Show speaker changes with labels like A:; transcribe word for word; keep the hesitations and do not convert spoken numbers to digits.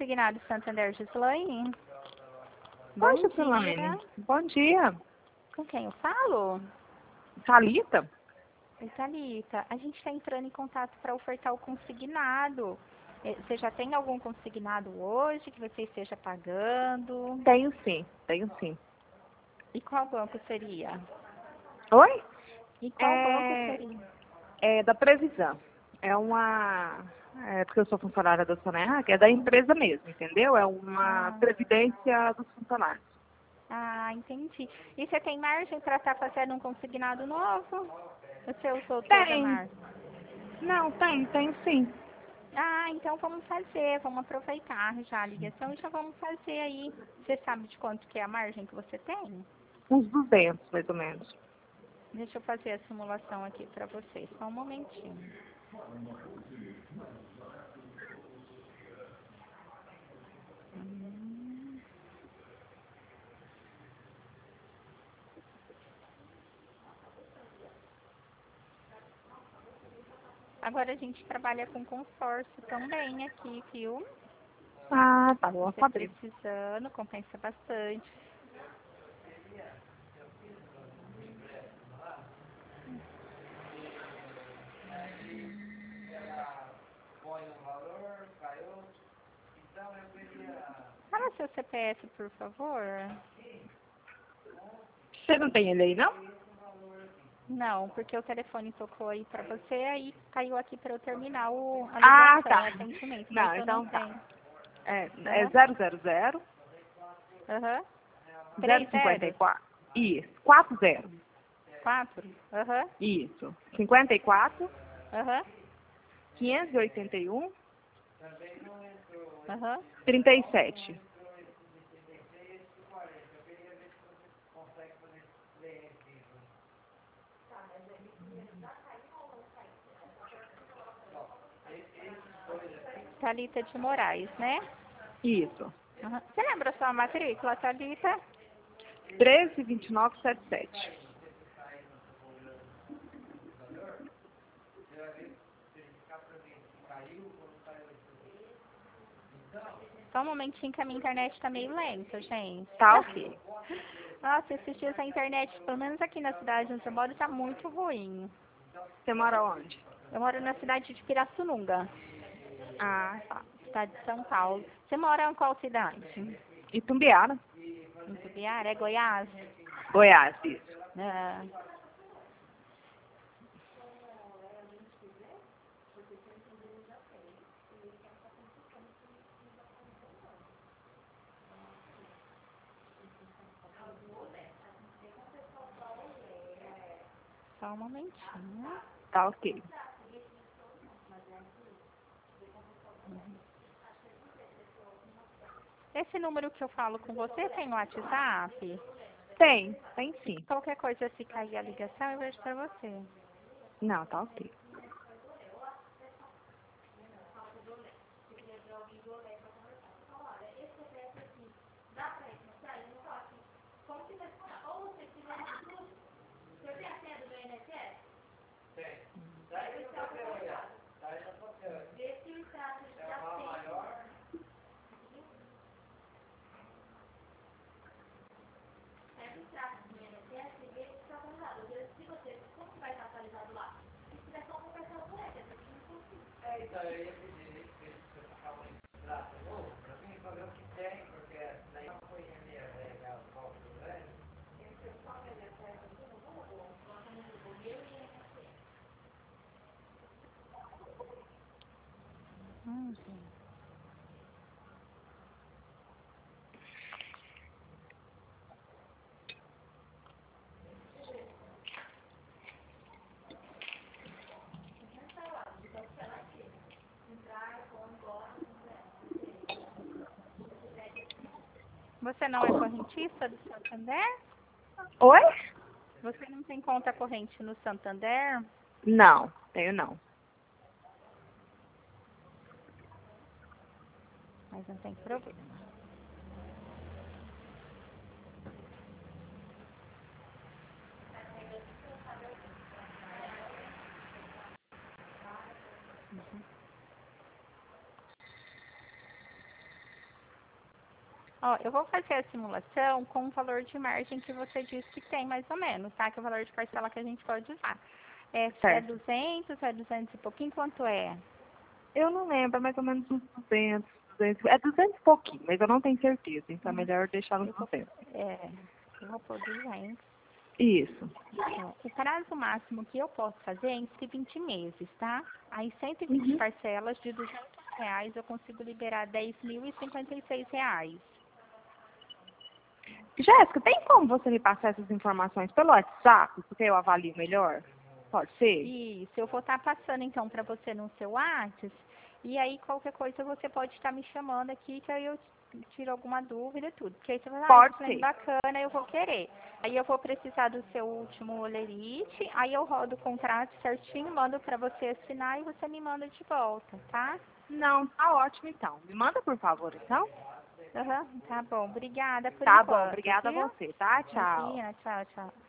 A: Consignado Santander, Gislaine. Bom
B: Oi,
A: dia.
B: Gislaine. Bom dia.
A: Com quem eu falo?
B: Thalita?
A: Oi, Thalita. A gente está entrando em contato para ofertar o consignado. Eh, Você já tem algum consignado hoje que você esteja pagando?
B: Tenho sim, tenho sim.
A: E qual banco seria?
B: Oi?
A: E qual banco
B: É,
A: seria?
B: é da Previsão. É uma... É porque eu sou funcionária da Sonerra, que é da empresa mesmo, entendeu? É uma
A: Ah,
B: previdência dos funcionários.
A: ah, entendi. E você tem margem para estar fazendo um consignado novo? Você usou toda a
B: Tem.
A: margem?
B: Não, tem, tenho sim.
A: Ah, então vamos fazer, vamos aproveitar já a ligação e já vamos fazer aí. Você sabe de quanto que é a margem que você tem?
B: Uns duzentos, mais ou menos.
A: Deixa eu fazer a simulação aqui para vocês, só um momentinho. Hum. Agora a gente trabalha com consórcio também aqui, viu?
B: Ah, tá bom,
A: Você
B: saber.
A: precisando, compensa bastante. Fala seu C P F, por favor.
B: Você não tem ele aí, não?
A: Não, porque o telefone tocou aí pra você, aí caiu aqui para eu terminar o, a
B: Ah,
A: ligação,
B: tá.
A: o atendimento, mas
B: Não,
A: eu não
B: então tá.
A: tenho.
B: É, é
A: Aham,
B: zero zero zero,
A: aham.
B: zero
A: Três
B: cinquenta e
A: zeros?
B: quatro. Isso, quatro zero.
A: Quatro? Aham,
B: Isso. cinquenta e quatro,
A: aham,
B: quinhentos e oitenta e um,
A: aham.
B: trinta e sete.
A: Thalita de Moraes, né?
B: Isso.
A: Aham. Você lembra a sua matrícula, Thalita?
B: treze vinte e nove setenta e sete.
A: Só um momentinho que a minha internet tá meio lenta, gente.
B: Tá ok.
A: Nossa, esses dias a internet, pelo menos aqui na cidade onde eu moro, tá muito ruim.
B: Você mora onde?
A: Eu moro na cidade de Pirassununga,
B: Ah, tá.
A: estado de São Paulo. Você mora em qual cidade?
B: Itumbiara,
A: Em Tubiara, é Goiás?
B: Goiás, isso.
A: Ah, só um momentinho.
B: Tá ok.
A: Esse número que eu falo com você tem no WhatsApp?
B: Tem, tem
A: Se
B: sim.
A: qualquer coisa, se cair a ligação, eu vejo pra você.
B: Não, tá ok.
A: Hum. Você não é correntista do Santander?
B: Oi?
A: Você não tem conta corrente no Santander?
B: Não, tenho não.
A: Mas não tem problema. Ó, eu vou fazer a simulação com o valor de margem que você disse que tem, mais ou menos, tá? Que é o valor de parcela que a gente pode usar. É, é
B: Certo.
A: duzentos, é duzentos e pouquinho, quanto é?
B: Eu não lembro, é mais ou menos uns duzentos, duzentos. É duzentos e pouquinho, mas eu não tenho certeza. Então é
A: Uhum.
B: melhor deixar nos
A: Eu vou,
B: duzentos.
A: é, eu vou pôr duzentos.
B: Isso.
A: Ó, o prazo máximo que eu posso fazer é entre vinte meses, tá? Aí cento e vinte
B: Uhum.
A: parcelas de duzentos reais eu consigo liberar dez mil e cinquenta e seis reais.
B: Jéssica, tem como você me passar essas informações pelo WhatsApp, porque eu avalio melhor? Pode ser?
A: Isso, eu vou estar passando então para você no seu WhatsApp, e aí qualquer coisa você pode estar me chamando aqui, que aí eu tiro alguma dúvida e tudo. Porque aí você vai falar, ah, esse
B: Pode
A: plano
B: ser.
A: bacana, eu vou querer. Aí eu vou precisar do seu último olerite, aí eu rodo o contrato certinho, mando para você assinar e você me manda de volta, tá?
B: Não, tá ótimo então. Me manda por favor, então.
A: Aham, tá bom. Obrigada por
B: Tá bom,
A: enquanto,
B: obrigada a
A: viu?
B: você, tá? Tchau.
A: Imagina, tchau, tchau.